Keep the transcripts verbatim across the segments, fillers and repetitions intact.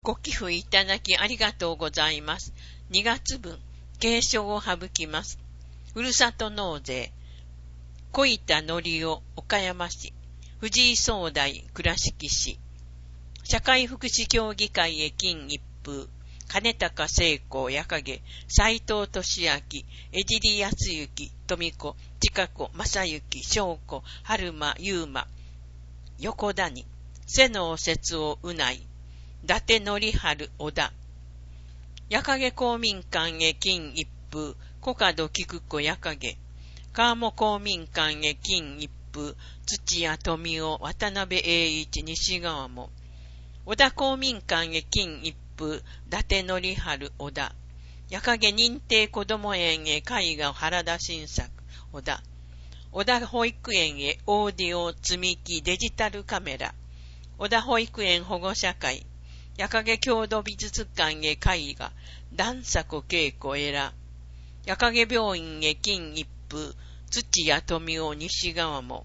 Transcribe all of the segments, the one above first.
ご寄付いただきありがとうございます。にがつぶん、継承を省きます。ふるさと納税、小板のりお、岡山市、藤井総大、倉敷市、社会福祉協議会へ金一封、金高聖子、矢影、斎藤俊明、江尻康之、富子、近子、正幸、翔子、春馬、優馬、横谷、瀬能節夫、うない、伊達則春、小田、矢影公民館へ金一封、小門菊子、矢影、川面公民館へ金一封、土屋富夫、渡辺栄一、西川も、小田公民館へ金一封、伊達則春、小田、矢影認定こども園へ絵画原田新作、小田、小田保育園へオーディオ積み木デジタルカメラ、小田保育園保護者会、矢影郷土美術館へ絵画、段迫恵子エラ、矢影病院へ金一封、土屋富夫西川も、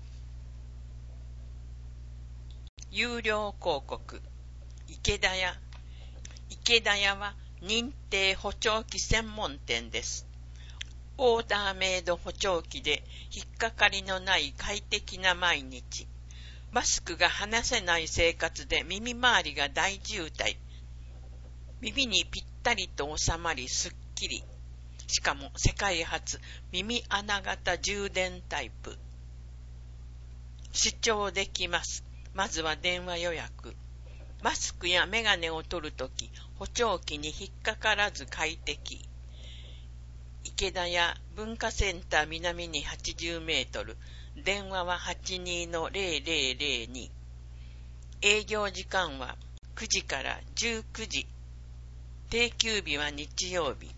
有料広告、池田屋。池田屋は認定補聴器専門店です。オーダーメイド補聴器で引っかかりのない快適な毎日。マスクが離せない生活で耳周りが大渋滞。耳にぴったりと収まりすっきり。しかも世界初耳穴型充電タイプ。視聴できます。まずは電話予約。マスクやメガネを取るとき、補聴器に引っかからず快適。池田屋文化センター南にはちじゅうメートル。電話は はちにーのゼロゼロゼロに。営業時間はくじからじゅうくじ。定休日は日曜日。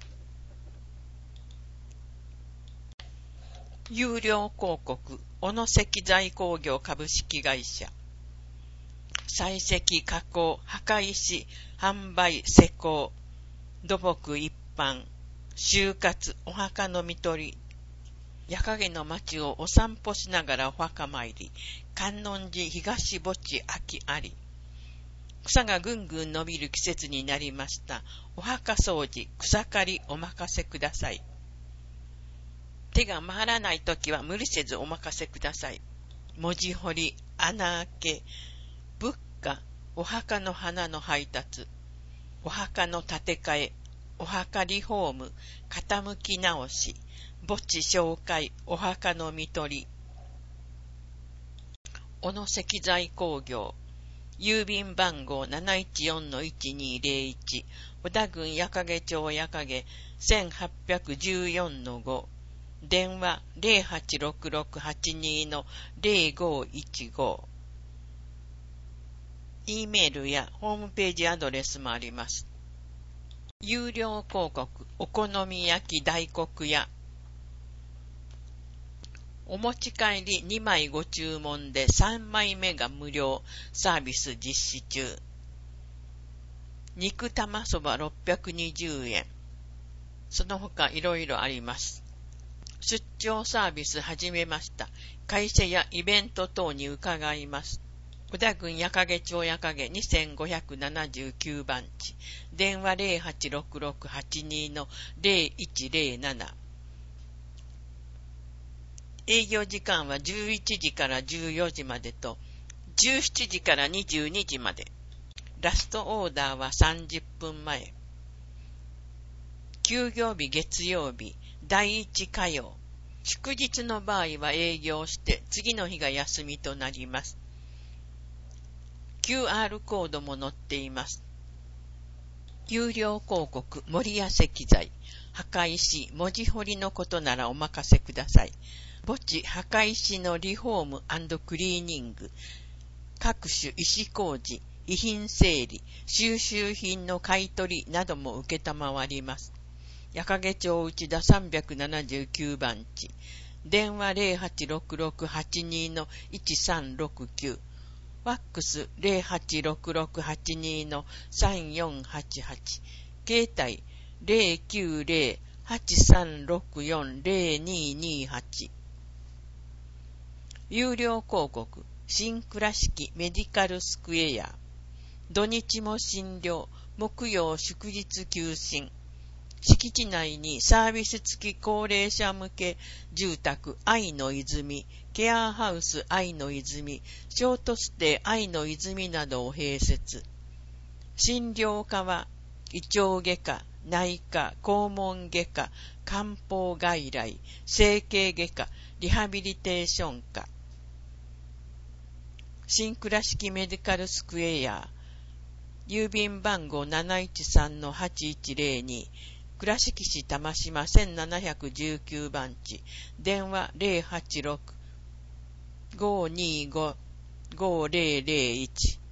有料広告、小野石材工業株式会社。採石、加工、墓石、販売、施工、土木一般、就活、お墓の見取り。矢影の町をお散歩しながらお墓参り。観音寺東墓地秋あり。草がぐんぐん伸びる季節になりました。お墓掃除、草刈りお任せください。手が回らないときは無理せずお任せください。文字彫り、穴開け、仏花、お墓の花の配達、お墓の建て替え、お墓リフォーム、傾き直し、墓地紹介、お墓の見取り。小野石材工業、郵便番号 なないちよんのいちにーゼロいち、小田郡矢掛町矢掛せんはっぴゃくじゅうよんのご、電話 ゼロはちろくろくはちにーのゼロごいちご。E メールやホームページアドレスもあります。有料広告、お好み焼き大黒屋。お持ち帰りにまいご注文でさんまいめが無料サービス実施中。肉玉そばろっぴゃくにじゅうえん。その他いろいろあります。出張サービス始めました。会社やイベント等に伺います。小田郡矢掛町矢掛にせんごひゃくななじゅうきゅうばんち。電話 ゼロはちろくろくはちにーのゼロいちゼロなな。営業時間はじゅういちじからじゅうよじまでと、じゅうしちじからにじゅうにじまで。ラストオーダーはさんじゅっぷんまえ。休業日月曜日、第一火曜。祝日の場合は営業して次の日が休みとなります。キューアール コードも載っています。有料広告、森屋石材、墓石、文字彫りのことならお任せください。墓地、墓石のリフォーム&クリーニング、各種石工事、遺品整理、収集品の買い取りなども受けたまわります。矢掛町内田さんびゃくななじゅうきゅうばんち。電話 ゼロはちろくろくはちにーのいちさんろくきゅう。ファックス ゼロはちろくろくはちにーのさんよんはちはち。携帯 ゼロきゅうゼロ はちさんろくよん ゼロにーにーはち。有料広告、新倉敷メディカルスクエア。土日も診療、 木曜祝日休診。敷地内にサービス付き高齢者向け住宅愛の泉、ケアハウス愛の泉、ショートステイ愛の泉などを併設。診療科は胃腸外科、内科、肛門外科、漢方外来、整形外科、リハビリテーション科。新倉敷メディカルスクエア、郵便番号 なないちさんのはちいちゼロに、倉敷市玉島せんななひゃくじゅうきゅうばんち、電話 ゼロはちろく ごーにーご ごーゼロゼロいち